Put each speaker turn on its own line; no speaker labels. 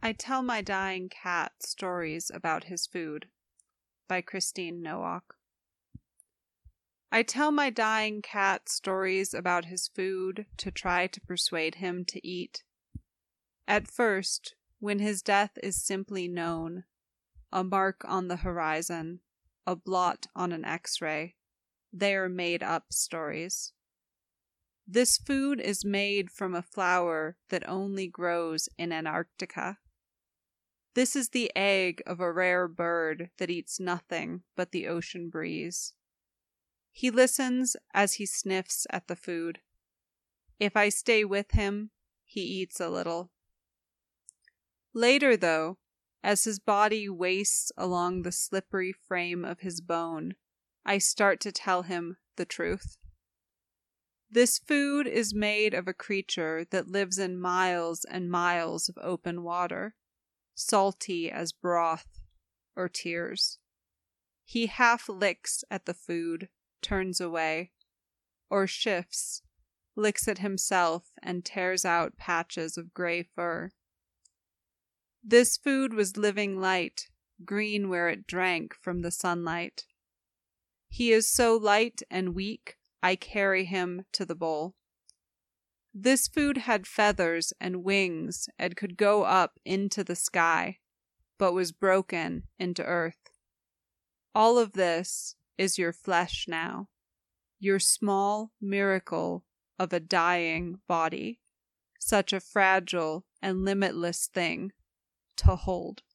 I Tell My Dying Cat Stories About His Food by Christine Nowak. I tell my dying cat stories about his food to try to persuade him to eat. At first, when his death is simply known, a mark on the horizon, a blot on an X-ray, they are made-up stories. This food is made from a flower that only grows in Antarctica. This is the egg of a rare bird that eats nothing but the ocean breeze. He listens as he sniffs at the food. If I stay with him, he eats a little. Later, though, as his body wastes along the slippery frame of his bone, I start to tell him the truth. This food is made of a creature that lives in miles and miles of open water, salty as broth or tears. He half licks at the food, turns away, or shifts, licks at himself and tears out patches of gray fur. This food was living light, green where it drank from the sunlight. He is so light and weak, I carry him to the bowl. This food had feathers and wings and could go up into the sky, but was broken into earth. All of this is your flesh now, your small miracle of a dying body, such a fragile and limitless thing to hold.